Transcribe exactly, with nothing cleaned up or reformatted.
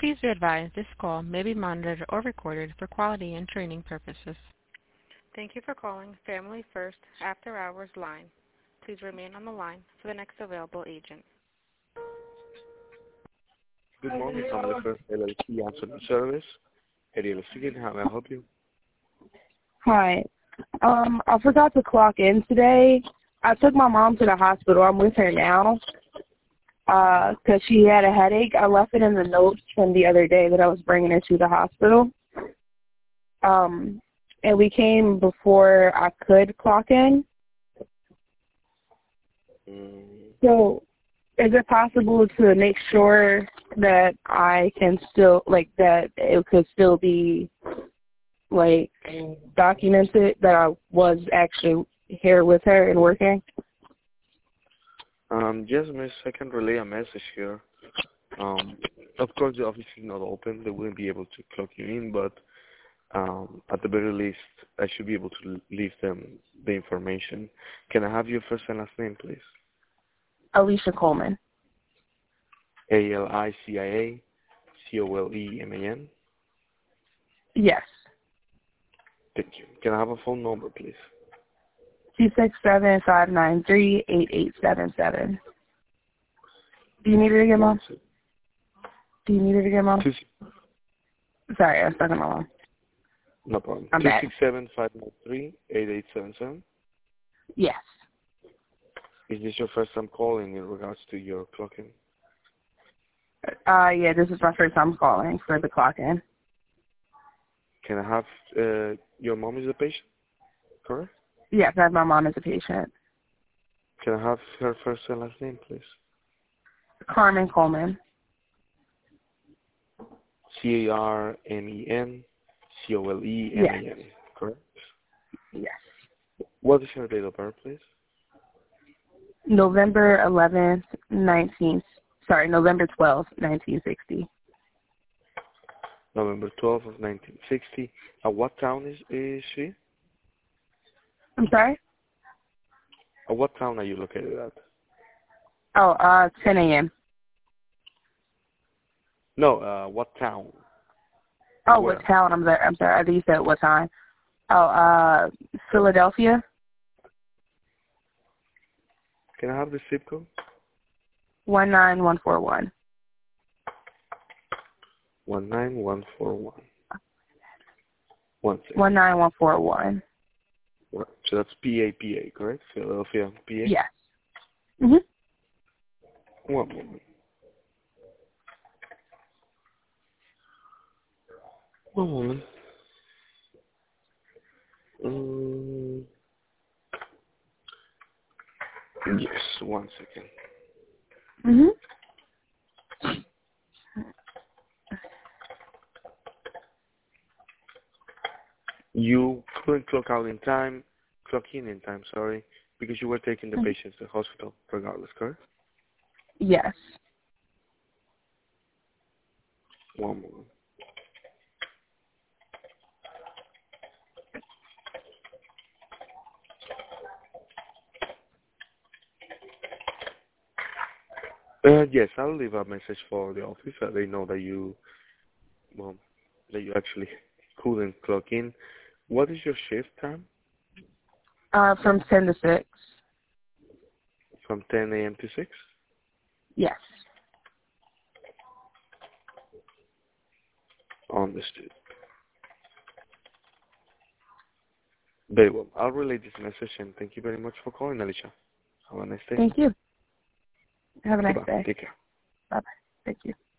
Please be advised this call may be monitored or recorded for quality and training purposes. Thank you for calling Family First After Hours line. Please remain on the line for the next available agent. Good morning, Family First L L C Answering Service. Ariel speaking. How may I help you? Hi. Um, I forgot to clock in today. I took my mom to the hospital. I'm with her now because uh, she had a headache. I left it in the notes from the other day that I was bringing her to the hospital. Um, and we came before I could clock in. Mm. So is it possible to make sure that I can still, like, that it could still be, like, documented that I was actually here with her and working? Um, yes, miss, I can relay a message here. Um, of course, the office is not open. They wouldn't be able to clock you in, but um, at the very least, I should be able to leave them the information. Can I have your first and last name, please? Alicia Coleman. A L I C I A C O L E M A N? Yes. Thank you. Can I have a phone number, please? two six seven, five nine three, eight eight seven seven. Do you need it again, Mom? Do you need it again, Mom? Two, Sorry, I was talking to my mom. no problem. I'm two back. six seven, five nine three, eight eight seven seven? Yes. Is this your first time calling in regards to your clocking? Uh, yeah, this is my first time calling for the clock in. Can I have uh, your mom is a patient, correct? Yes, I have my mom as a patient. Can I have her first and last name, please? Carmen Coleman. C A R M E N C O L E M A N, Yes. correct? Yes. What is her date of birth, please? November eleventh, nineteen. Sorry, November twelfth, nineteen sixty. November twelfth of nineteen sixty. At what town is, is she? I'm sorry? At what town are you located at? Oh, uh, ten a.m. No, uh, what town? Oh, Where? what town? I'm there. I'm sorry. I think you said what time. Oh, uh, Philadelphia. Can I have the zip code? One nine one four one. One nine one four one. One second. One nine one four one. Right. So that's P A P A, correct? Philadelphia, P A. Yes. Mhm. One moment. One moment. Um, yes, one second. Mhm. You couldn't clock out in time, clock in in time, sorry, because you were taking the patient to the hospital regardless, correct? Yes. One moment. Uh, yes, I'll leave a message for the office so they know that you, well, that you actually couldn't clock in. What is your shift time? Uh, from ten to six. From ten a.m. to six? Yes. Understood. Very well. I'll relay this message and thank you very much for calling, Alicia. Have a nice day. Thank you. Have a nice Goodbye. day. Take care. Bye bye. Thank you.